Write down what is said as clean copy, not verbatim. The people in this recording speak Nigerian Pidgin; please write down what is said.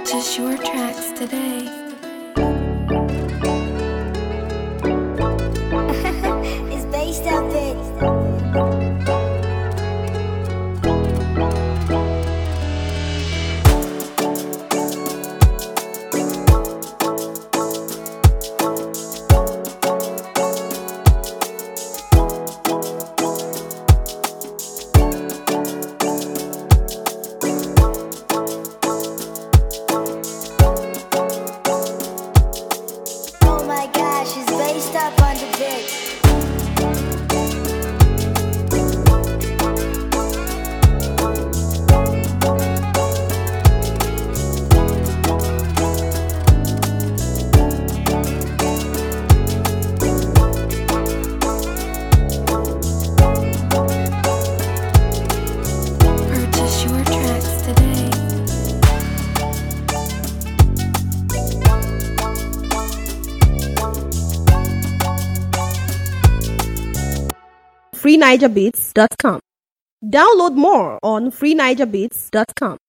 Purchase your tracks today. It's based up, bitch. Oh my gosh, it's based up on the bitch. Purchase your tracks today. FreeNigerBeats.com. Download more on FreeNigerBeats.com.